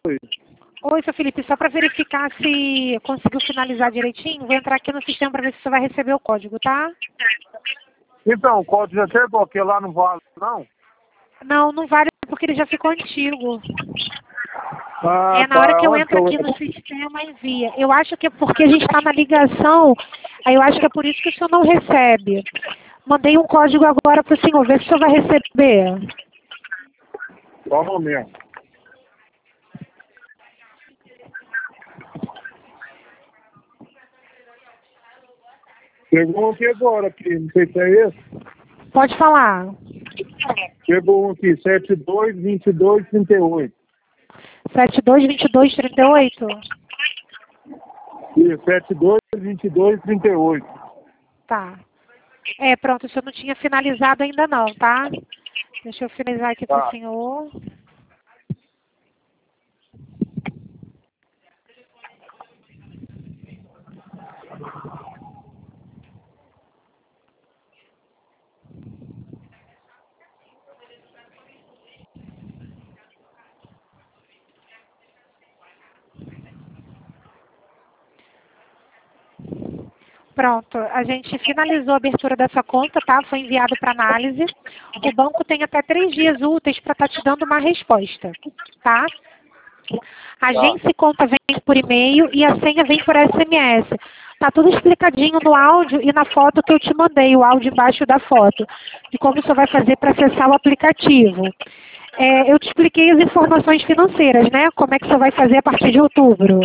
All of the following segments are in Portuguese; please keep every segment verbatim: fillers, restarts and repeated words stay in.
Oi, seu Felipe, só para verificar se conseguiu finalizar direitinho, vou entrar aqui no sistema para ver se você vai receber o código, tá? Então, o código já chegou, porque lá não vale, não? Não, não vale porque ele já ficou antigo. Ah, É na hora tá. que eu Onde que entro eu... aqui no sistema envia. Eu acho que é porque a gente está na ligação, aí eu acho que é por isso que o senhor não recebe. Mandei um código agora para o senhor, ver se o senhor vai receber. Só um momento. Chegou um aqui agora, aqui, não sei se é esse. Pode falar. Chegou um aqui, sete dois, vinte e dois, trinta e oito. sete dois, vinte e dois, trinta e oito? Isso, sete dois, vinte e dois, trinta e oito. Tá. É, pronto, o senhor não tinha finalizado ainda não, tá? Deixa eu finalizar aqui para o Tá. senhor. Pronto, a gente finalizou a abertura dessa conta, tá? Foi enviado para análise. O banco tem até três dias úteis para estar te dando uma resposta, tá? A agência e conta vem por e-mail e a senha vem por S M S. Tá tudo explicadinho no áudio e na foto que eu te mandei, o áudio embaixo da foto, de como você vai fazer para acessar o aplicativo. É, eu te expliquei as informações financeiras, né? Como é que você vai fazer a partir de outubro.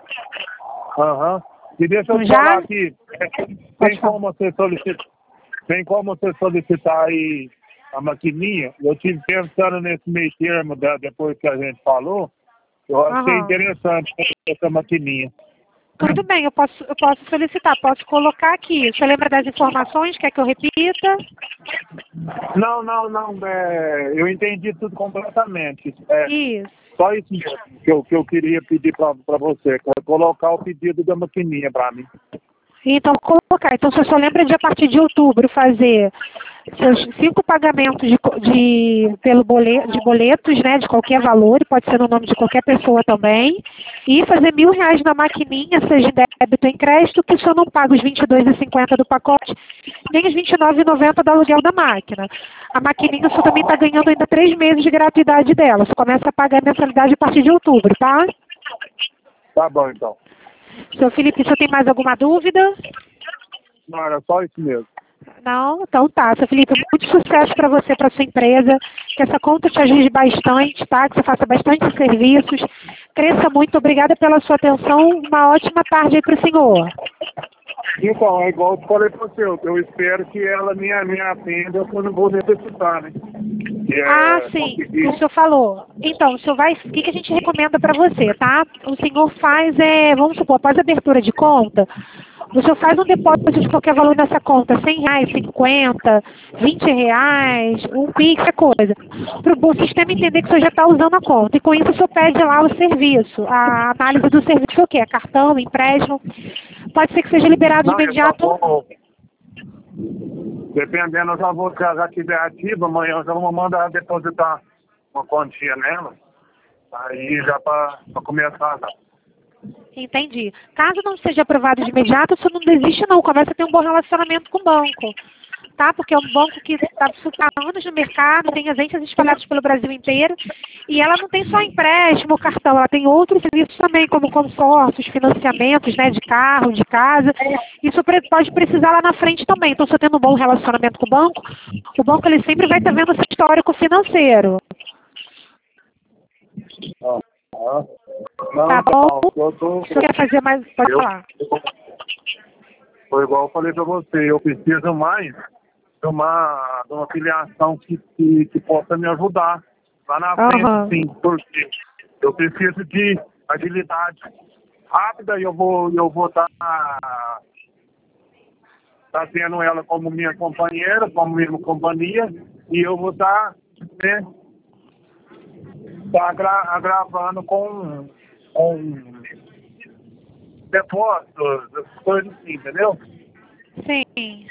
Aham. E deixa eu te Já? falar aqui, tem Pode falar. como você solicitar, tem como você solicitar aí a maquininha? Eu tive pensando nesse meio termo da, depois que a gente falou, eu achei Aham. interessante essa maquininha. Tudo bem, eu posso, eu posso solicitar, posso colocar aqui. Você lembra das informações? Quer que eu repita? Não, não, não, é, eu entendi tudo completamente. É, Isso. só isso mesmo que eu, que eu queria pedir para você, é colocar o pedido da maquininha para mim. Então, vou colocar. Então, você só lembra de, a partir de outubro, fazer seus cinco pagamentos de, co- de, pelo boleto, de boletos, né, de qualquer valor, e pode ser no nome de qualquer pessoa também, e fazer mil reais na maquininha, seja em débito ou em crédito, que o senhor não paga os vinte e dois e cinquenta do pacote, nem os vinte e nove e noventa do aluguel da máquina. A maquininha, o senhor também está ganhando ainda três meses de gratuidade dela. Você começa a pagar a mensalidade a partir de outubro, tá? Tá bom, então. Seu Felipe, o senhor tem mais alguma dúvida? Não, era só isso mesmo. Não? Então tá. Seu Felipe, muito sucesso para você, para sua empresa. Que essa conta te ajude bastante, tá? Que você faça bastante serviços. Cresça muito. Obrigada pela sua atenção. Uma ótima tarde aí para o senhor. Então, é igual eu falei para você, eu eu espero que ela me, me atenda quando eu vou necessitar, né? Que Ah, é sim. conseguir. O senhor falou. Então, o senhor vai. O que, que a gente recomenda para você, tá? O senhor faz, é, vamos supor, após a abertura de conta, o senhor faz um depósito de qualquer valor nessa conta, cem reais, cinquenta, vinte reais, um Pix, é coisa. Para o sistema entender que o senhor já está usando a conta. E com isso o senhor pede lá o serviço, a análise do serviço, o quê? Cartão, empréstimo. Pode ser que seja liberado de Não, eu já imediato ou não. vou. Dependendo, eu já vou, se ela já estiver ativa, amanhã eu já vou mandar depositar uma quantia nela. Aí já para começar já. Entendi. Caso não seja aprovado de imediato, você não desiste não, começa a ter um bom relacionamento com o banco, tá? Porque é um banco que está há anos no mercado, tem agências espalhadas pelo Brasil inteiro, e ela não tem só empréstimo, cartão, ela tem outros serviços também, como consórcios, financiamentos, né, de carro, de casa. Isso pre- pode precisar lá na frente também. Então, se você tendo um bom relacionamento com o banco, o banco ele sempre vai estar vendo esse histórico financeiro. Ah, ah. Não, Tá então, bom? eu tô. Se você quer fazer mais, pode Eu, falar. foi igual eu falei para você, eu preciso mais de uma, de uma filiação que, que, que possa me ajudar lá na frente, Aham. sim, porque eu preciso de agilidade rápida e eu vou eu vou estar tá tendo ela como minha companheira, como minha companhia, e eu vou estar né, tá gra, agravando com, com depósitos, essas coisas assim, entendeu? Sim.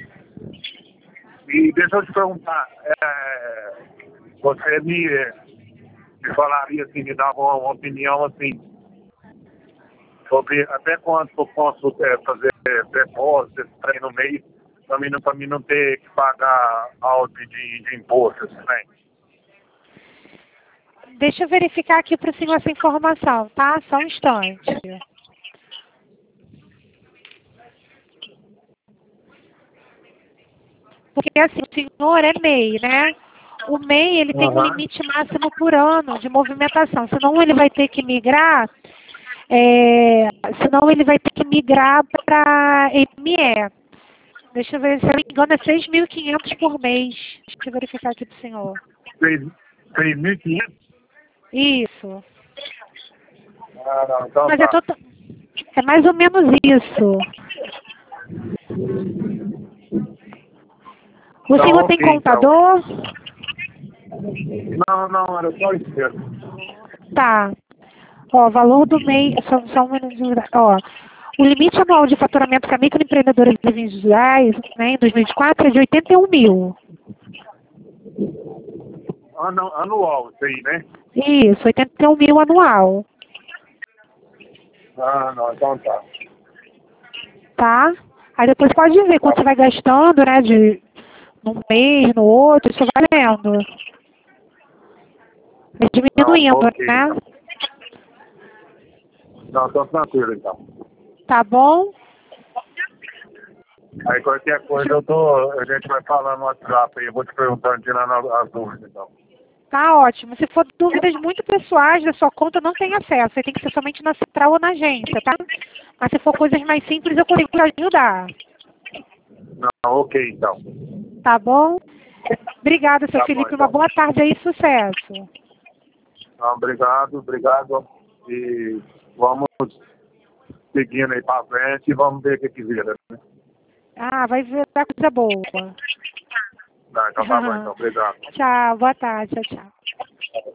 E deixa eu te perguntar, é, você me, me falaria assim, me dava uma, uma opinião assim, sobre até quanto eu posso é, fazer depósito, esse trem no mês, para mim, não- pra mim não ter que pagar alto de, de imposto, assim, né? Deixa eu verificar aqui para o senhor essa informação, tá? Só um instante. Porque assim, o senhor é M E I, né? O M E I, ele tem um Aham. limite máximo por ano de movimentação, senão ele vai ter que migrar, é, senão ele vai ter que migrar para M E. Deixa eu ver, se eu não me engano, é seis mil e quinhentos por mês. Deixa eu verificar aqui para o senhor. seis mil e quinhentos? Isso. Ah, não, então Mas tá. é, tota- é mais ou menos isso. O Então, senhor tem ok, então. contador? Não, não, era só isso mesmo. Tá. Ó, valor do mês, só, só um minutinho, ó. O limite anual de faturamento para microempreendedores individuais, né, em dois mil e vinte e quatro é de oitenta e um mil. Anu, anual, isso aí, né? Isso, oitenta e um mil anual, Ah, não, então tá. tá? Aí depois pode ver quanto você vai gastando, né, de num mês, no outro, você vai vendo. Vai Não, diminuindo, ok, né? então. Não, então tranquilo, então. Tá bom? Aí qualquer coisa eu tô, a gente vai falando no WhatsApp aí, eu vou te perguntando, tirando as dúvidas, então. Tá ótimo. Se for dúvidas muito pessoais da sua conta, não tem acesso. Aí tem que ser somente na central ou na agência, tá? Mas se for coisas mais simples, eu consigo te ajudar. Não, ok, então. Tá bom? Obrigada, seu Tá bom, Felipe. então. Uma boa tarde aí, sucesso. Não, obrigado, obrigado. E vamos seguindo aí pra frente e vamos ver o que que vira, né? Ah, vai virar coisa boa. Tá, então tá bom, então. Obrigado. Tchau, boa tarde. Tchau, tchau.